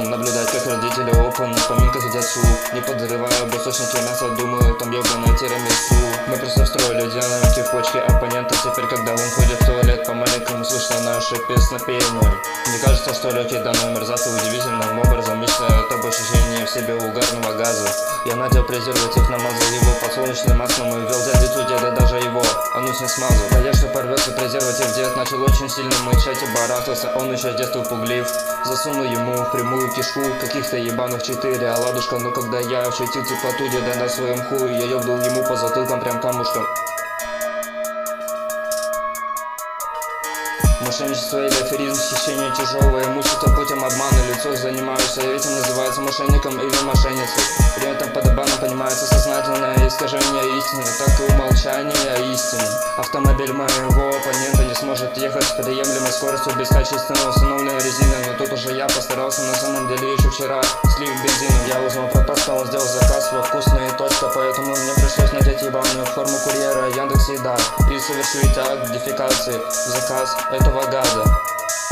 окон, наблюдать, как родители окон на поминках едят суп. Не подозревая об источнике мяса, думаю, там ёбаное тирамису. Мы просто встроили динамики в почке оппонента. Теперь, когда он ходит в туалет, по-маленькому слышно наше песнопение. Мне кажется, что легкий данный мерзавцы удивительным образом мечтают об ощущении в себе угарного газа. Я надел презерватив, намазал его подсолнечным маслом и ввел дядю деда, даже его анус не смазал. Боясь, что порвется презерватив, дед начал очень сильно мычать и барахтался. Он еще с детства пуглив. Засунул ему в прямую кишку каких-то ебаных 4 оладушка. Но когда я ощутил теплоту деда на своем хуе, я ёбнул ему по затылкам прям камушком. Мошенничество или аферизм, хищение тяжелое имущество путем обмана лицо. Занимаюсь этим, называется мошенником или мошенницей. При этом под обманом понимается сознательное искажение истины, так и умолчание истины. Автомобиль моего оппонента не сможет ехать с приемлемой скоростью без качественно установленной резины. Но тут уже я постарался, на самом деле еще вчера слив бензином. Я узнал про то, что он сделал заказ во вкусные точка, поэтому мне пришлось надеть ебаную форму курьера Яндекс.Еда и совершить акт дефекации в заказ этого гада.